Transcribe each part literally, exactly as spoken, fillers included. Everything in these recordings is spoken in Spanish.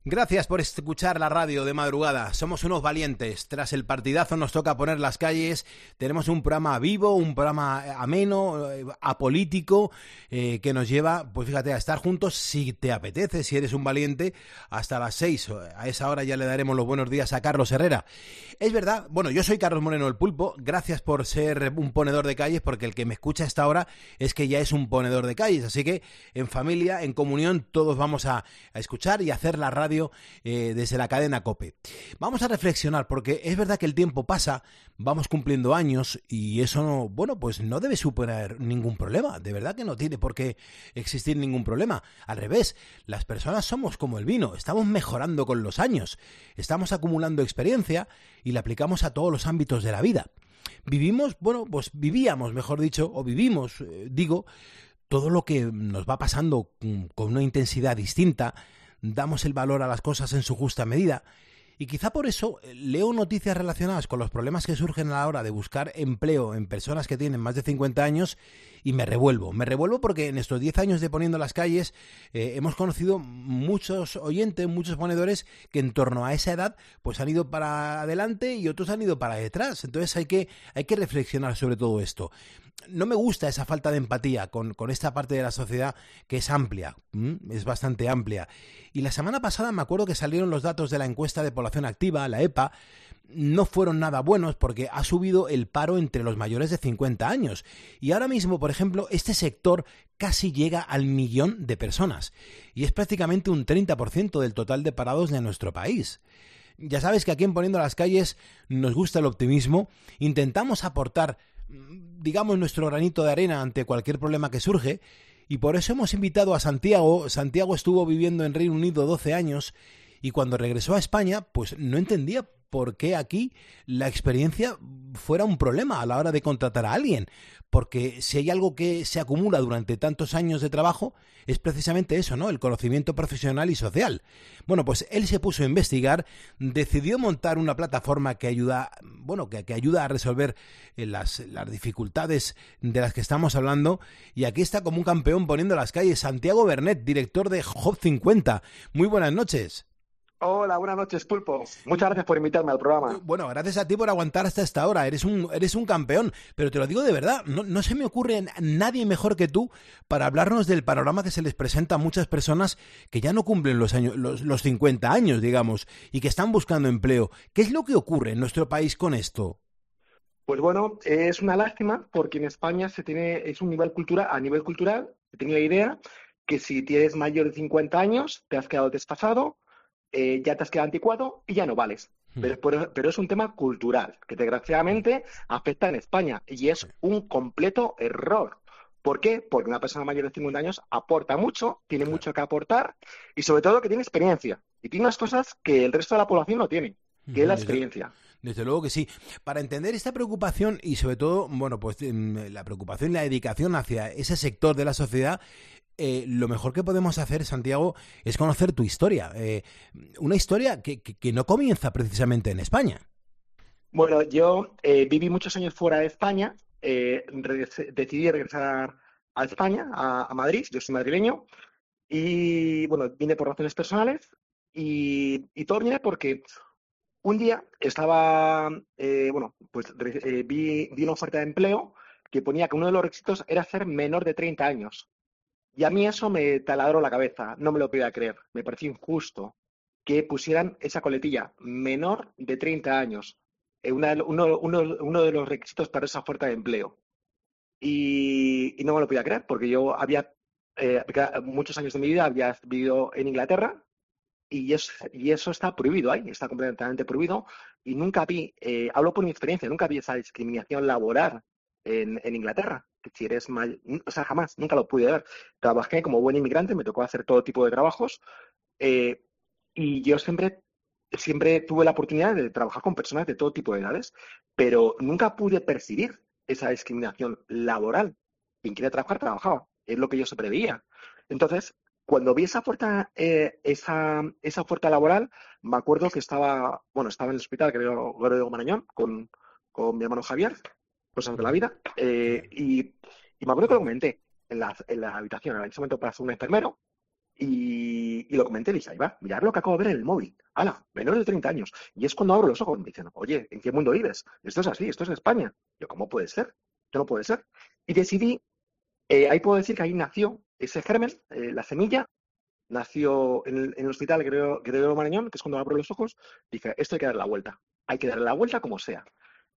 Gracias por escuchar la radio de madrugada. Somos unos valientes. Tras el partidazo nos toca poner las calles. Tenemos un programa vivo, un programa ameno, apolítico, eh, que nos lleva, pues fíjate, a estar juntos si te apetece, si eres un valiente, hasta las seis. A esa hora ya le daremos los buenos días a Carlos Herrera. Es verdad, bueno, yo soy Carlos Moreno el Pulpo. Gracias por ser un ponedor de calles, porque el que me escucha a esta hora es que ya es un ponedor de calles. Así que en familia, en comunión, todos vamos a, a escuchar y a hacer la radio Eh, desde la cadena COPE. Vamos a reflexionar, porque es verdad que el tiempo pasa, vamos cumpliendo años y eso, no, bueno, pues no debe suponer ningún problema. De verdad que no tiene por qué existir ningún problema. Al revés, las personas somos como el vino, estamos mejorando con los años, estamos acumulando experiencia y la aplicamos a todos los ámbitos de la vida. Vivimos, bueno, pues vivíamos, mejor dicho, o vivimos, eh, digo, todo lo que nos va pasando con una intensidad distinta. Damos el valor a las cosas en su justa medida y quizá por eso leo noticias relacionadas con los problemas que surgen a la hora de buscar empleo en personas que tienen más de cincuenta años y me revuelvo. Me revuelvo porque en estos diez años de Poniendo las Calles eh, hemos conocido muchos oyentes, muchos ponedores que en torno a esa edad pues han ido para adelante y otros han ido para detrás. Entonces hay que, hay que reflexionar sobre todo esto. No me gusta esa falta de empatía con, con esta parte de la sociedad que es amplia, ¿m? Es bastante amplia. Y la semana pasada me acuerdo que salieron los datos de la encuesta de población activa, la EPA, no fueron nada buenos porque ha subido el paro entre los mayores de cincuenta años. Y ahora mismo, por ejemplo, este sector casi llega al millón de personas. Y es prácticamente un treinta por ciento del total de parados de nuestro país. Ya sabes que aquí en Poniendo las Calles nos gusta el optimismo, intentamos aportar, digamos, nuestro granito de arena ante cualquier problema que surge, y por eso hemos invitado a Santiago. Santiago estuvo viviendo en Reino Unido doce años y cuando regresó a España, pues no entendía por qué aquí la experiencia fuera un problema a la hora de contratar a alguien. Porque si hay algo que se acumula durante tantos años de trabajo, es precisamente eso, ¿no? El conocimiento profesional y social. Bueno, pues él se puso a investigar, decidió montar una plataforma que ayuda, bueno, que, que ayuda a resolver las, las dificultades de las que estamos hablando. Y aquí está como un campeón poniendo las calles, Santiago Bernet, director de Job cincuenta. Muy buenas noches. Hola, buenas noches, Pulpo. Muchas gracias por invitarme al programa. Bueno, gracias a ti por aguantar hasta esta hora. Eres un, eres un campeón, pero te lo digo de verdad, no, no se me ocurre nadie mejor que tú para hablarnos del panorama que se les presenta a muchas personas que ya no cumplen los años, los, los cincuenta años, digamos, y que están buscando empleo. ¿Qué es lo que ocurre en nuestro país con esto? Pues bueno, es una lástima porque en España se tiene, es un nivel cultural, a nivel cultural, se tiene la idea que si tienes mayor de cincuenta años, te has quedado desfasado, Eh, ya te has quedado anticuado y ya no vales. Pero, pero, pero es un tema cultural que desgraciadamente afecta en España y es un completo error. ¿Por qué? Porque una persona mayor de cincuenta años aporta mucho, tiene mucho que aportar y sobre todo que tiene experiencia. Y tiene unas cosas que el resto de la población no tiene, que es la experiencia. Desde luego que sí. Para entender esta preocupación y sobre todo, bueno, pues la preocupación y la dedicación hacia ese sector de la sociedad, Eh, lo mejor que podemos hacer, Santiago, es conocer tu historia. Eh, una historia que, que, que no comienza precisamente en España. Bueno, yo eh, viví muchos años fuera de España, eh, regresé, decidí regresar a España, a, a Madrid, yo soy madrileño, y bueno, vine por razones personales y, y todo viene porque un día estaba, eh, bueno, pues eh, vi, vi una oferta de empleo que ponía que uno de los requisitos era ser menor de treinta años. Y a mí eso me taladró la cabeza, no me lo podía creer. Me pareció injusto que pusieran esa coletilla, menor de treinta años, eh, una de, uno, uno, uno de los requisitos para esa oferta de empleo. Y, y no me lo podía creer, porque yo había, eh, muchos años de mi vida había vivido en Inglaterra y eso, y eso está prohibido ahí, está completamente prohibido. Y nunca vi, eh, hablo por mi experiencia, nunca vi esa discriminación laboral en, en Inglaterra. Que si eres mal, o sea, jamás, nunca lo pude ver. Trabajé como buen inmigrante, me tocó hacer todo tipo de trabajos eh, y yo siempre, siempre tuve la oportunidad de trabajar con personas de todo tipo de edades, pero nunca pude percibir esa discriminación laboral. Quien quiere trabajar, trabajaba. Es lo que yo siempre veía. Entonces, cuando vi esa oferta, eh, esa, esa oferta laboral, me acuerdo que estaba, bueno, estaba en el hospital, creo, Gregorio Marañón, con, con mi hermano Javier, cosas de la vida, eh, y, y me acuerdo que lo comenté en la, en la habitación, en ese momento pasó un enfermero, Y, y lo comenté, y dije, ahí va, mirad lo que acabo de ver en el móvil. ¡Hala! Menor de treinta años. Y es cuando abro los ojos, me dicen, oye, ¿en qué mundo vives? Esto es así, esto es España. Yo, ¿cómo puede ser? Esto no puede ser. Y decidí, eh, ahí puedo decir que ahí nació ese germen, eh, la semilla, nació en el, en el hospital Gregorio Gregorio Marañón, que es cuando abro los ojos, dije, esto hay que darle la vuelta. Hay que darle la vuelta como sea.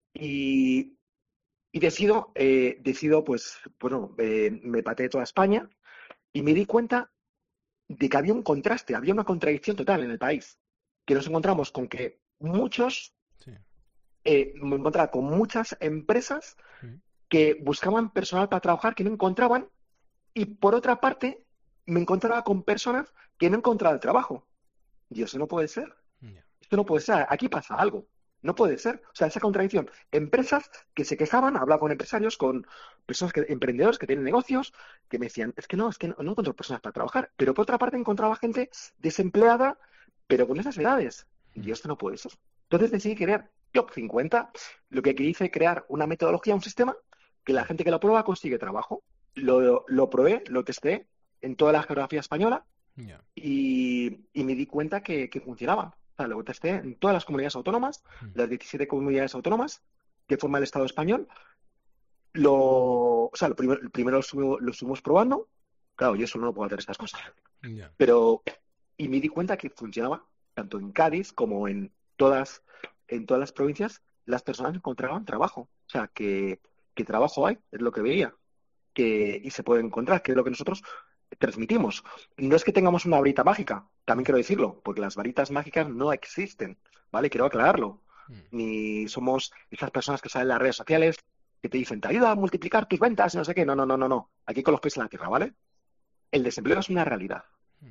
Y, y decido, eh, decido, pues, bueno, eh, me pateé toda España y me di cuenta de que había un contraste, había una contradicción total en el país, que nos encontramos con que muchos, Sí. eh, me encontraba con muchas empresas Sí. que buscaban personal para trabajar que no encontraban, y por otra parte me encontraba con personas que no encontraban trabajo. Y eso no puede ser, Ya. esto no puede ser, aquí pasa algo. No puede ser. O sea, esa contradicción. Empresas que se quejaban, hablaba con empresarios, con personas que, emprendedores que tienen negocios, que me decían, es que no, es que no, no encuentro personas para trabajar. Pero por otra parte encontraba gente desempleada, pero con esas edades. Y esto no puede ser. Entonces decidí crear Job cincuenta, lo que hice crear una metodología, un sistema, que la gente que lo prueba consigue trabajo. Lo, lo probé, lo testé en toda la geografía española Ya. y, y me di cuenta que, que funcionaba. O sea, lo testé en todas las comunidades autónomas, Mm. las diecisiete comunidades autónomas que forma el Estado español. Lo, o sea, lo primero, primero lo, subimos, lo subimos probando. Claro, yo solo no puedo hacer estas cosas. Ya. Pero, y me di cuenta que funcionaba, tanto en Cádiz como en todas, en todas las provincias, las personas encontraban trabajo. O sea, que, que trabajo hay, es lo que veía. Que, y se puede encontrar, que es lo que nosotros transmitimos. No es que tengamos una varita mágica, también quiero decirlo, porque las varitas mágicas no existen, ¿vale? Quiero aclararlo. Mm. Ni somos esas personas que salen en las redes sociales que te dicen, te ayuda a multiplicar tus ventas y no sé qué. No, no, no, no, no. Aquí con los pies en la tierra, ¿vale? El desempleo es una realidad. Mm.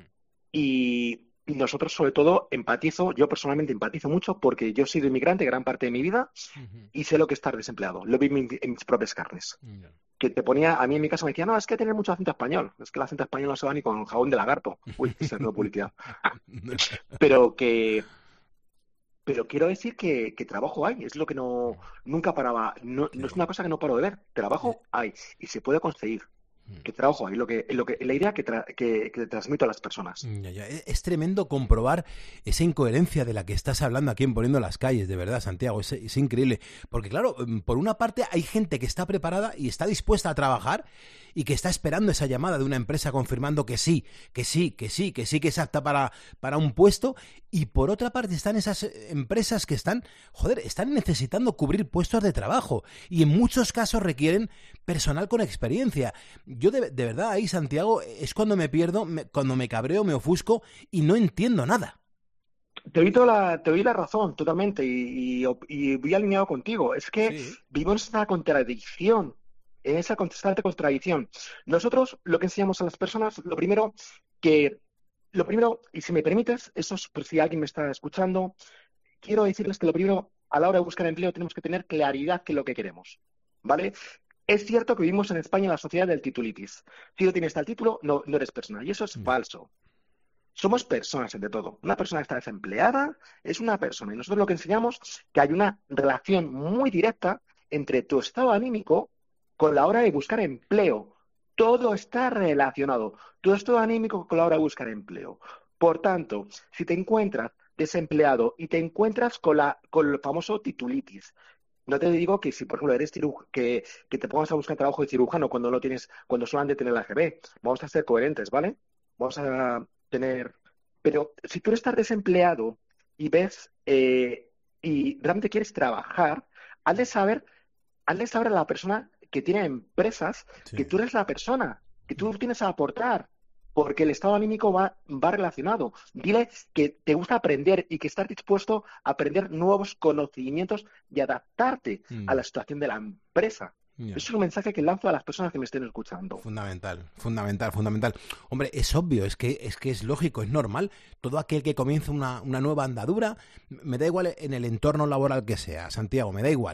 Y, y nosotros, sobre todo, empatizo, yo personalmente empatizo mucho porque yo he sido inmigrante gran parte de mi vida Ujú. y sé lo que es estar desempleado. Lo vi en, mi- en mis propias carnes. Ya. Que te ponía, a mí en mi caso me decía, no, es que tener mucho acento español, es que el acento español no se va ni con jabón de lagarto. Uy, se haciendo publicidad. Pero que, pero quiero decir que, que trabajo hay, es lo que no, nunca paraba, no, no es Sí. una cosa que no paro de ver, Eh, trabajo hay y se puede conseguir, mm. que trabajo hay, lo que, lo que, la idea que, tra- que, que transmito a las personas. Ya, ya. Es es tremendo comprobar esa incoherencia de la que estás hablando aquí en Poniendo las Calles, de verdad, Santiago. Es, es increíble. Porque, claro, mm, por una parte hay gente que está preparada y está dispuesta a trabajar y que está esperando esa llamada de una empresa confirmando que sí, que sí, que sí, que sí que es apta para, para un puesto. Y por otra parte están esas eh, empresas que están, joder, están necesitando cubrir puestos de trabajo. Y en muchos casos requieren personal con experiencia. Yo de, de verdad ahí, Santiago, es cuando me pierdo, me- cuando me cabreo, me ofusco y no entiendo nada. Te doy, toda la, te doy la razón totalmente y, y, y voy alineado contigo. Es que Sí. vivimos esa contradicción, en esa constante contradicción. Nosotros lo que enseñamos a las personas, lo primero que, lo primero, y si me permites, eso es por si alguien me está escuchando, quiero decirles que lo primero, a la hora de buscar empleo, tenemos que tener claridad que es lo que queremos, ¿vale? Es cierto que vivimos en España en la sociedad del titulitis. Si no tienes tal título, no, no eres persona. Y eso es Ya. falso. Somos personas, ante todo. Una persona que está desempleada es una persona. Y nosotros lo que enseñamos es que hay una relación muy directa entre tu estado anímico con la hora de buscar empleo. Todo está relacionado. Tu estado anímico con la hora de buscar empleo. Por tanto, si te encuentras desempleado y te encuentras con, la, con el famoso titulitis, no te digo que si, por ejemplo, eres cirujano, que, que te pongas a buscar trabajo de cirujano cuando no tienes, cuando solo han de tener la A G B. Vamos a ser coherentes, ¿vale? Vamos a tener. Pero si tú estás desempleado y ves eh, y realmente quieres trabajar, has de saber, has de saber a la persona que tiene empresas Sí. que tú eres la persona, que tú tienes a aportar, porque el estado anímico va, va relacionado. Dile que te gusta aprender y que estás dispuesto a aprender nuevos conocimientos y adaptarte a la Ya. situación de la empresa. Ya. Eso es un mensaje que lanzo a las personas que me estén escuchando. Fundamental, fundamental, fundamental. Hombre, es obvio, es que es que es lógico, es normal. Todo aquel que comienza una, una nueva andadura, me da igual en el entorno laboral que sea, Santiago, me da igual.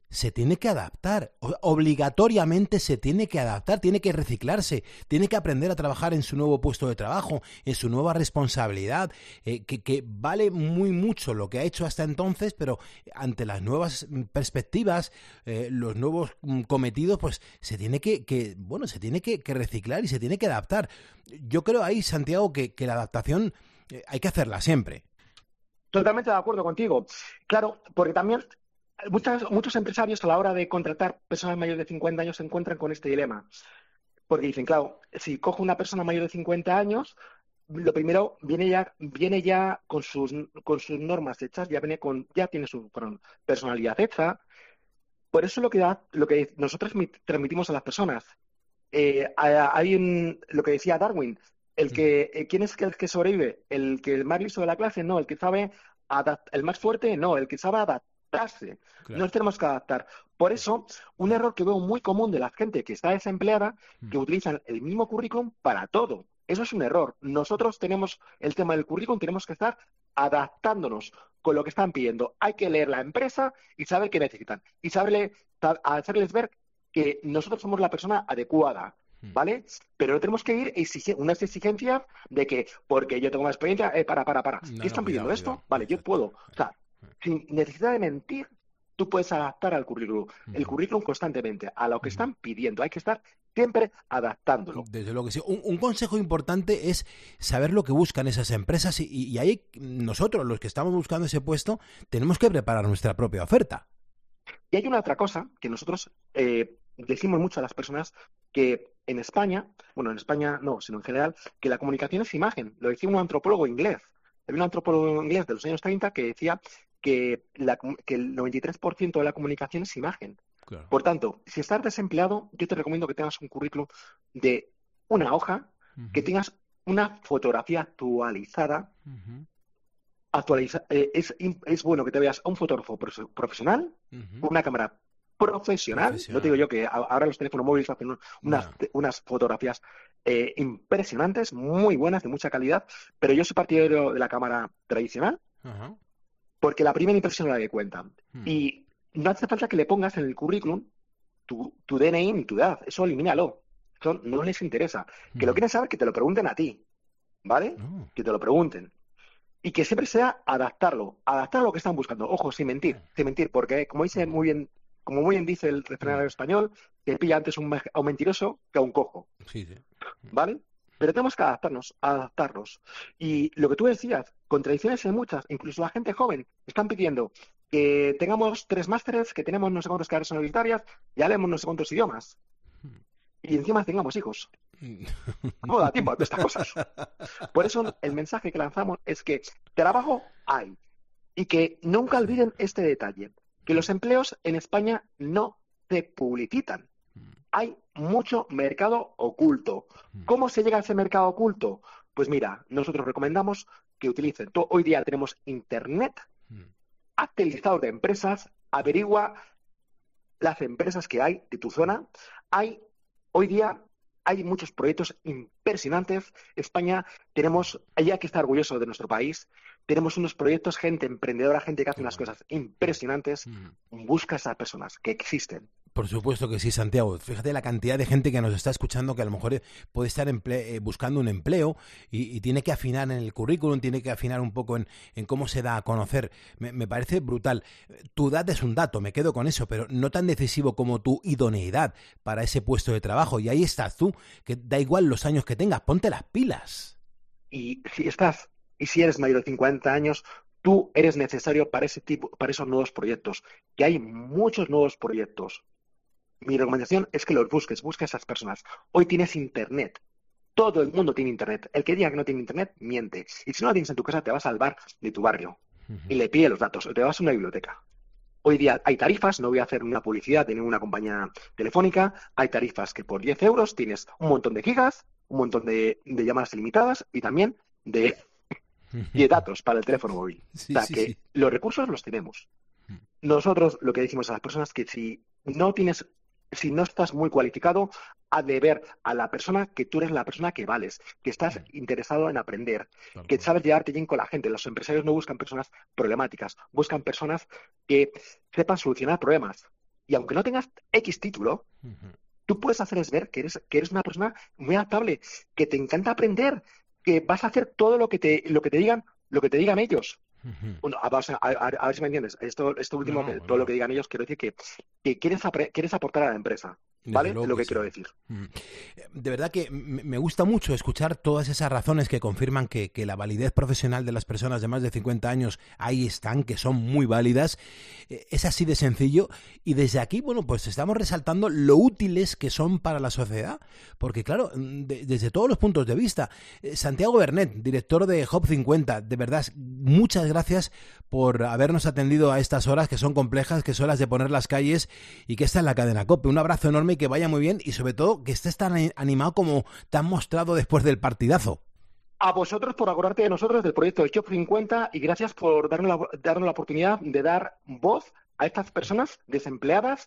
se tiene que adaptar, obligatoriamente se tiene que adaptar, tiene que reciclarse, tiene que aprender a trabajar en su nuevo puesto de trabajo, en su nueva responsabilidad, eh, que, que vale muy mucho lo que ha hecho hasta entonces, pero ante las nuevas perspectivas, eh, los nuevos cometidos, pues se tiene que, que bueno, se tiene que, que reciclar y se tiene que adaptar. Yo creo ahí, Santiago, que, que la adaptación eh, hay que hacerla siempre. Totalmente de acuerdo contigo. Claro, porque también Muchas, muchos empresarios a la hora de contratar personas mayores de cincuenta años se encuentran con este dilema. Porque dicen, claro, si cojo una persona mayor de cincuenta años, lo primero viene ya, viene ya con sus, con sus normas hechas, ya viene con, ya tiene su personalidad hecha. Por eso lo que da, lo que nosotros transmitimos a las personas. Eh, hay un, lo que decía Darwin, el que, eh, ¿quién es el que sobrevive? ¿El que el más listo de la clase? No, el que sabe adapt- el más fuerte, no, el que sabe adaptar. Claro. Nos tenemos que adaptar. Por eso, un error que veo muy común de la gente que está desempleada, que utilizan el mismo currículum para todo. Eso es un error. Nosotros tenemos el tema del currículum, tenemos que estar adaptándonos con lo que están pidiendo. Hay que leer la empresa y saber qué necesitan. Y saberle, hacerles ver que nosotros somos la persona adecuada, ¿vale? Pero no tenemos que ir exige unas exigencias de que, porque yo tengo más experiencia, eh, para, para, para. No, ¿Qué están no, pidiendo cuidado, esto? cuidado. Vale, yo Exacto. puedo. O sea, sin necesidad de mentir, tú puedes adaptar al currículum, el Uh-huh. currículum constantemente, a lo que Uh-huh. están pidiendo. Hay que estar siempre adaptándolo. Desde luego que sí. Un, un consejo importante es saber lo que buscan esas empresas y, y ahí nosotros, los que estamos buscando ese puesto, tenemos que preparar nuestra propia oferta. Y hay una otra cosa que nosotros eh, decimos mucho a las personas, que en España, bueno, en España no, sino en general, que la comunicación es imagen. Lo decía un antropólogo inglés. Había un antropólogo inglés de los años treinta que decía que, la, que el noventa y tres por ciento de la comunicación es imagen. Claro. Por tanto, si estás desempleado, yo te recomiendo que tengas un currículum de una hoja, uh-huh. que tengas una fotografía actualizada. Uh-huh. Actualiza, eh, es, es bueno que te veas a un fotógrafo profesional, uh-huh. con una cámara profesional. profesional. No te digo yo que ahora los teléfonos móviles hacen un, unas, no. unas fotografías eh, impresionantes, muy buenas, de mucha calidad, pero yo soy partidario de la cámara tradicional, uh-huh. porque la primera impresión es la que cuenta. Uh-huh. Y no hace falta que le pongas en el currículum tu, tu D N I ni tu edad, eso elimínalo. Eso no les interesa. Uh-huh. Que lo quieren saber, que te lo pregunten a ti, ¿vale? Uh-huh. Que te lo pregunten. Y que siempre sea adaptarlo, adaptar a lo que están buscando. Ojo, sin mentir, sin mentir, porque como dice muy bien, como muy bien dice el refranero español, que pilla antes un, a un mentiroso que a un cojo. Sí, sí. ¿Vale? Pero tenemos que adaptarnos, adaptarnos. Y lo que tú decías, contradicciones hay muchas, incluso la gente joven están pidiendo que tengamos tres másteres, que tenemos no sé cuántas carreras universitarias, y hablemos no sé cuántos idiomas. Y encima tengamos hijos. No da tiempo de estas cosas. Por eso el mensaje que lanzamos es que trabajo hay. Y que nunca olviden este detalle, que los empleos en España no se publicitan. Hay mucho mercado oculto. ¿Cómo se llega a ese mercado oculto? Pues mira, nosotros recomendamos que utilicen. Hoy día tenemos internet, hazte listado de empresas, averigua las empresas que hay de tu zona. Hay hoy día hay muchos proyectos impresionantes. España, tenemos, hay que estar orgulloso de nuestro país. Tenemos unos proyectos, gente emprendedora, gente que hace unas cosas impresionantes. Busca a esas personas que existen. Por supuesto que sí, Santiago. Fíjate la cantidad de gente que nos está escuchando que a lo mejor puede estar emple- buscando un empleo y, y tiene que afinar en el currículum, tiene que afinar un poco en, en cómo se da a conocer. Me, me parece brutal. Tu edad es un dato, me quedo con eso, pero no tan decisivo como tu idoneidad para ese puesto de trabajo. Y ahí estás tú, que da igual los años que tengas, ponte las pilas. Y si estás, y si eres mayor de cincuenta años, tú eres necesario para ese tipo, para esos nuevos proyectos, que hay muchos nuevos proyectos. Mi recomendación es que los busques, busca a esas personas. Hoy tienes internet. Todo el mundo tiene internet. El que diga que no tiene internet, miente. Y si no lo tienes en tu casa, te vas al bar de tu barrio uh-huh. y le pide los datos. O te vas a una biblioteca. Hoy día hay tarifas, no voy a hacer una publicidad de ninguna compañía telefónica. Hay tarifas que por diez euros tienes un montón de gigas, un montón de, de llamadas ilimitadas y también de, de datos para el teléfono móvil. Sí, o sea sí, que sí. los recursos los tenemos. Nosotros lo que decimos a las personas es que si no tienes Si no estás muy cualificado, has de ver a la persona que tú eres la persona que vales, que estás interesado en aprender, claro, que sabes llevarte bien con la gente. Los empresarios no buscan personas problemáticas, buscan personas que sepan solucionar problemas. Y aunque no tengas X título, uh-huh. tú puedes hacerles ver que eres, que eres una persona muy adaptable, que te encanta aprender, que vas a hacer todo lo que te, lo que te digan, lo que te digan ellos. Uh-huh. Bueno, a, a, a, a ver si me entiendes. Esto, esto último, no, que, todo no. lo que digan ellos, quiero decir que, que quieres, apre- quieres aportar a la empresa. ¿Vale? Es lo que, que quiero decir. De verdad que me gusta mucho escuchar todas esas razones que confirman que, que la validez profesional de las personas de más de cincuenta años ahí están, que son muy válidas. Es así de sencillo y desde aquí, bueno, pues estamos resaltando lo útiles que son para la sociedad, porque claro, de, desde todos los puntos de vista. Santiago Bernet, director de Job cincuenta, de verdad, muchas gracias por habernos atendido a estas horas que son complejas, que son las de poner las calles y que está en la cadena COPE. Un abrazo enorme y que vaya muy bien y sobre todo que estés tan animado como te han mostrado después del partidazo. A vosotros por acordarte de nosotros del proyecto del Job cincuenta y gracias por darnos la, darnos la oportunidad de dar voz a estas personas desempleadas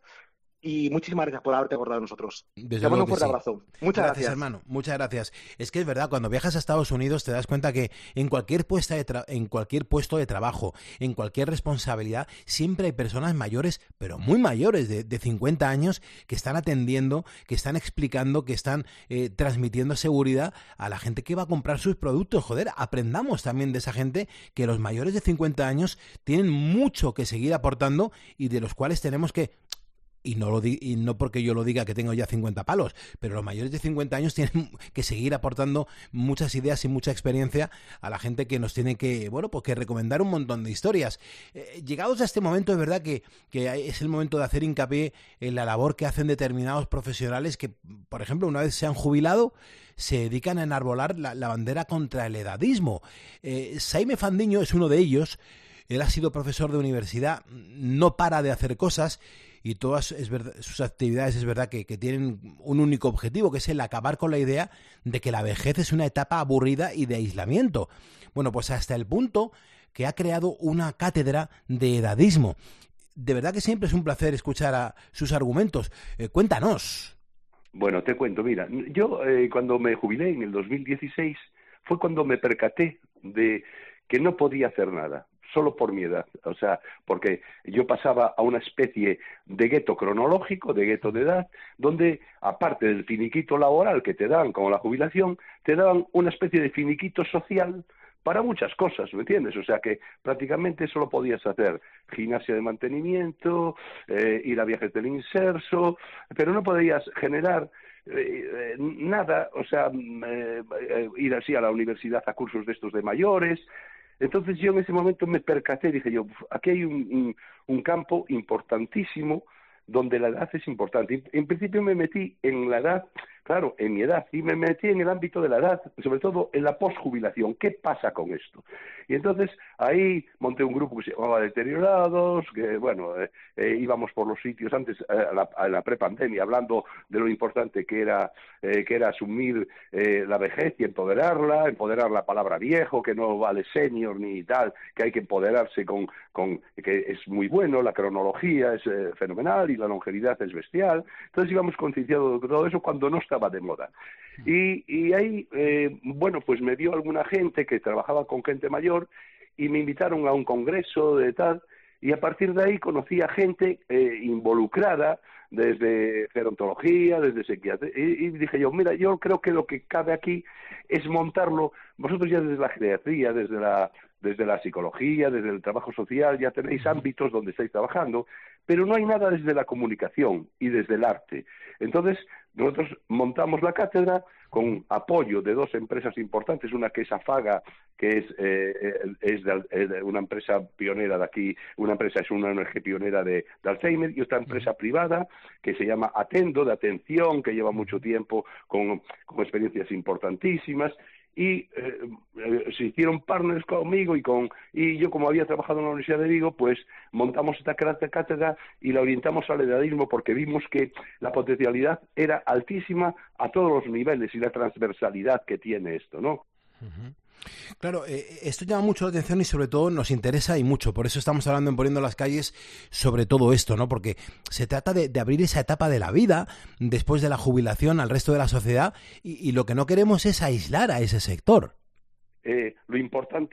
y muchísimas gracias por haberte acordado de nosotros. Desde te mando un fuerte sí. abrazo. Muchas gracias, gracias, hermano. Muchas gracias. Es que es verdad, cuando viajas a Estados Unidos te das cuenta que en cualquier puesto de, tra- en cualquier puesto de trabajo, en cualquier responsabilidad, siempre hay personas mayores, pero muy mayores, de, de cincuenta años, que están atendiendo, que están explicando, que están eh, transmitiendo seguridad a la gente que va a comprar sus productos. Joder, aprendamos también de esa gente que los mayores de cincuenta años tienen mucho que seguir aportando y de los cuales tenemos que... Y no, lo di- y no porque yo lo diga que tengo ya cincuenta palos, pero los mayores de cincuenta años tienen que seguir aportando muchas ideas y mucha experiencia a la gente que nos tiene que, bueno, pues que recomendar un montón de historias. Eh, llegados a este momento, es verdad que, que es el momento de hacer hincapié en la labor que hacen determinados profesionales que, por ejemplo, una vez se han jubilado, se dedican a enarbolar la, la bandera contra el edadismo. Eh, Saime Fandiño es uno de ellos. Él ha sido profesor de universidad, no para de hacer cosas y todas es verdad, sus actividades es verdad que, que tienen un único objetivo, que es el acabar con la idea de que la vejez es una etapa aburrida y de aislamiento. Bueno, pues hasta el punto que ha creado una cátedra de edadismo. De verdad que siempre es un placer escuchar a sus argumentos. Eh, cuéntanos. Bueno, te cuento, mira, yo eh, cuando me jubilé en el dos mil dieciséis fue cuando me percaté de que no podía hacer nada. Solo por mi edad, o sea, porque yo pasaba a una especie de gueto cronológico, de gueto de edad, donde, aparte del finiquito laboral que te dan, como la jubilación, te daban una especie de finiquito social para muchas cosas, ¿me entiendes? O sea que prácticamente solo podías hacer gimnasia de mantenimiento, eh, ir a viajes del inserso, pero no podías generar eh, eh, nada, o sea, eh, eh, ir así a la universidad a cursos de estos de mayores. Entonces yo en ese momento me percaté, dije yo, aquí hay un, un, un campo importantísimo donde la edad es importante. En principio me metí en la edad, claro, en mi edad, y me metí en el ámbito de la edad, sobre todo en la posjubilación. ¿Qué pasa con esto? Y entonces ahí monté un grupo que se llamaba Deteriorados, que bueno, eh, eh, íbamos por los sitios antes, eh, a la, a la prepandemia, hablando de lo importante que era, eh, que era asumir eh, la vejez y empoderarla, empoderar la palabra viejo, que no vale senior ni tal, que hay que empoderarse con, con que es muy bueno, la cronología es eh, fenomenal y la longevidad es bestial. Entonces íbamos concienciados de todo eso cuando no estaba de moda. Y, y ahí, eh, bueno, pues me vio alguna gente que trabajaba con gente mayor y me invitaron a un congreso de tal, y a partir de ahí conocí a gente eh, involucrada desde gerontología, desde psiquiatría, y, y dije yo, mira, yo creo que lo que cabe aquí es montarlo, vosotros ya desde la geriatría, desde la desde la psicología, desde el trabajo social, ya tenéis ámbitos donde estáis trabajando, pero no hay nada desde la comunicación y desde el arte. Entonces, nosotros montamos la cátedra con apoyo de dos empresas importantes, una que es Afaga, que es, eh, es de, de una empresa pionera de aquí, una empresa es una O N G pionera de, de Alzheimer, y otra empresa privada que se llama Atendo, de atención, que lleva mucho tiempo con, con experiencias importantísimas. Y eh, eh, se hicieron partners conmigo y con y yo, como había trabajado en la Universidad de Vigo, pues montamos esta cátedra y la orientamos al edadismo porque vimos que la potencialidad era altísima a todos los niveles y la transversalidad que tiene esto, ¿no? Uh-huh. Claro, eh, esto llama mucho la atención y sobre todo nos interesa y mucho, por eso estamos hablando en Poniendo las Calles sobre todo esto, ¿no? Porque se trata de, de abrir esa etapa de la vida después de la jubilación al resto de la sociedad y, y lo que no queremos es aislar a ese sector. Eh, lo importante es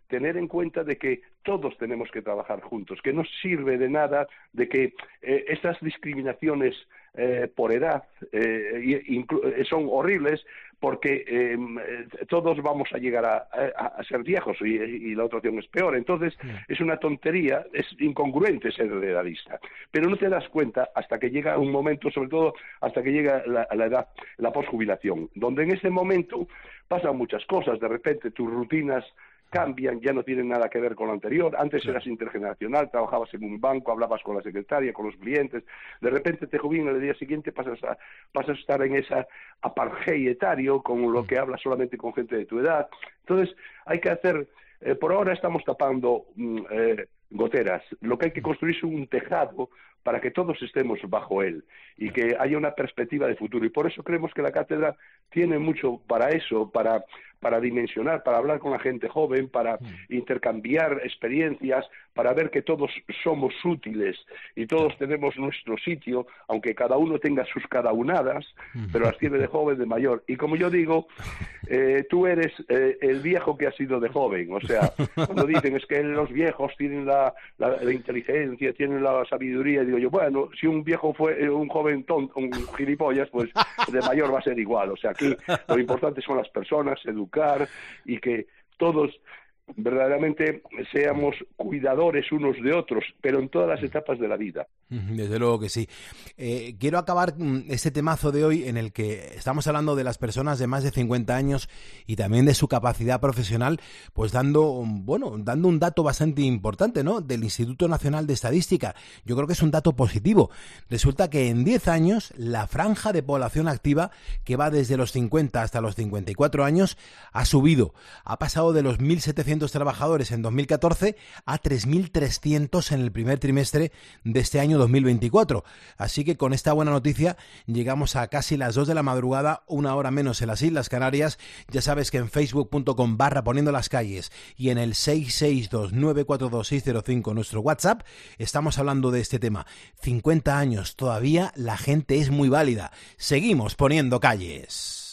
tener en cuenta de que todos tenemos que trabajar juntos, que no sirve de nada de que eh, esas discriminaciones eh, por edad eh, son horribles, porque eh, todos vamos a llegar a, a, a ser viejos y, y la otra opción es peor. Entonces, sí. es una tontería, es incongruente ser edadista. Pero no te das cuenta hasta que llega un momento, sobre todo hasta que llega la, la edad, la posjubilación, donde en ese momento pasan muchas cosas. De repente tus rutinas cambian, ya no tienen nada que ver con lo anterior. Antes claro. eras intergeneracional, trabajabas en un banco, hablabas con la secretaria, con los clientes, de repente te jubilas, el día siguiente pasas a, pasas a estar en esa apartheid etario, con lo que hablas solamente con gente de tu edad. Entonces, hay que hacer, eh, por ahora estamos tapando mm, eh, goteras, lo que hay que construir es un tejado para que todos estemos bajo él y que haya una perspectiva de futuro. Y por eso creemos que la cátedra tiene mucho para eso, para, para dimensionar, para hablar con la gente joven, para intercambiar experiencias, para ver que todos somos útiles y todos tenemos nuestro sitio, aunque cada uno tenga sus cadaunadas, pero las tiene de joven, de mayor. Y como yo digo, eh, tú eres eh, el viejo que ha sido de joven. O sea, cuando dicen es que los viejos tienen la, la, la inteligencia, tienen la sabiduría, y digo yo, bueno, si un viejo fue un joven tonto, un gilipollas, pues de mayor va a ser igual. O sea, aquí lo importante son las personas, educar y que todos verdaderamente seamos cuidadores unos de otros, pero en todas las etapas de la vida. Desde luego que sí. Eh, quiero acabar este temazo de hoy en el que estamos hablando de las personas de más de cincuenta años y también de su capacidad profesional, pues dando, bueno, dando un dato bastante importante, ¿no? Del Instituto Nacional de Estadística. Yo creo que es un dato positivo. Resulta que en diez años la franja de población activa, que va desde los cincuenta hasta los cincuenta y cuatro años, ha subido. Ha pasado de los mil setecientos trabajadores en dos mil catorce a tres mil trescientos en el primer trimestre de este año dos mil veinticuatro. Así que con esta buena noticia llegamos a casi las dos de la madrugada, una hora menos en las Islas Canarias. Ya sabes que en facebook punto com barra poniendo las calles y en el seis seis dos nueve cuatro dos seis cero cinco nuestro WhatsApp estamos hablando de este tema. cincuenta años, todavía la gente es muy válida. Seguimos poniendo calles.